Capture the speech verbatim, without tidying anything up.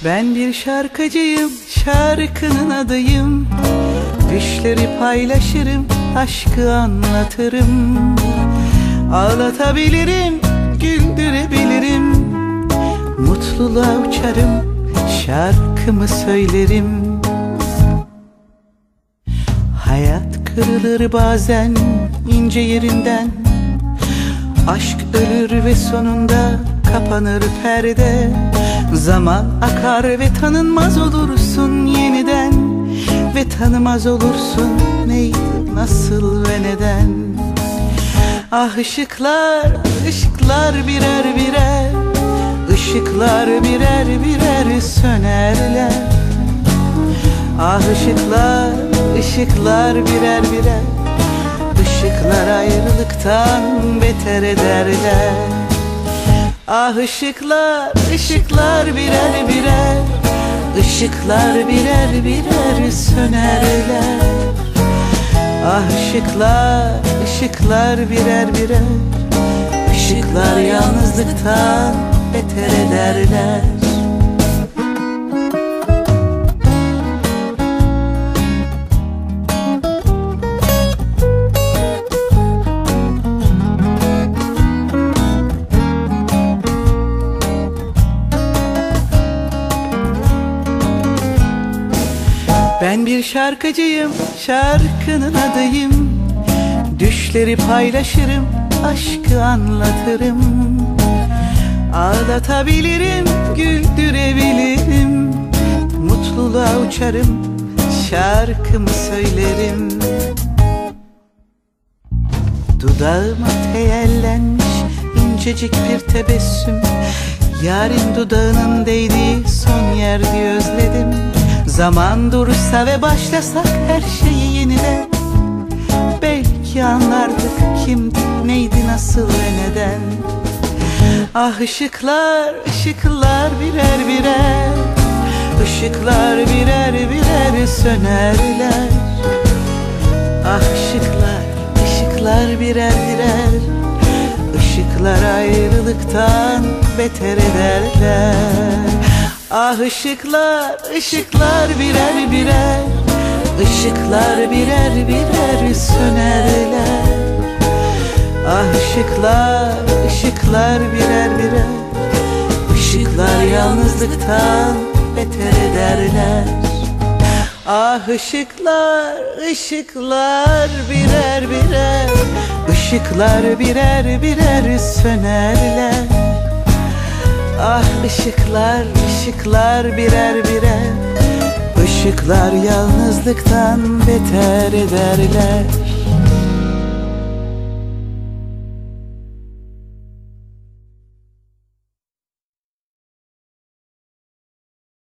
Ben bir şarkıcıyım, şarkının adıyım. Düşleri paylaşırım, aşkı anlatırım. Ağlatabilirim, güldürebilirim. Mutluluğa uçarım, şarkımı söylerim. Hayat kırılır bazen ince yerinden. Aşk ölür ve sonunda kapanır perde. Zaman akar ve tanınmaz olursun yeniden. Ve tanımaz olursun neydi, nasıl ve neden. Ah ışıklar, ışıklar birer birer. Işıklar birer birer sönerler. Ah ışıklar, ışıklar birer birer. Işıklar ayrılıktan beter ederler. Ah ışıklar, ışıklar birer birer. Işıklar birer birer sönerler. Ah ışıklar, ışıklar birer birer. Işıklar yalnızlıktan beter ederler. Ben bir şarkıcıyım, şarkının adıyım. Düşleri paylaşırım, aşkı anlatırım. Ağlatabilirim, güldürebilirim. Mutluluğa uçarım, şarkımı söylerim. Dudağıma teyellenmiş incecik bir tebessüm. Yarın dudağının değdiği son yerde özledim. Zaman dursa ve başlasak her şeyi yeniden. Belki anlardık kimdi, neydi, nasıl ve neden. Ah ışıklar, ışıklar birer birer. Işıklar birer birer sönerler. Ah ışıklar, ışıklar birer birer. Işıklar ayrılıktan beter ederler. Ah ışıklar, ışıklar birer birer. Işıklar birer birer sönerler. Ah ışıklar, ışıklar birer birer. Işıklar yalnızlıktan beter ederler. Ah ışıklar, ışıklar birer birer. Işıklar birer birer sönerler. Ah ışıklar, ışıklar birer birer. Işıklar yalnızlıktan beter ederler.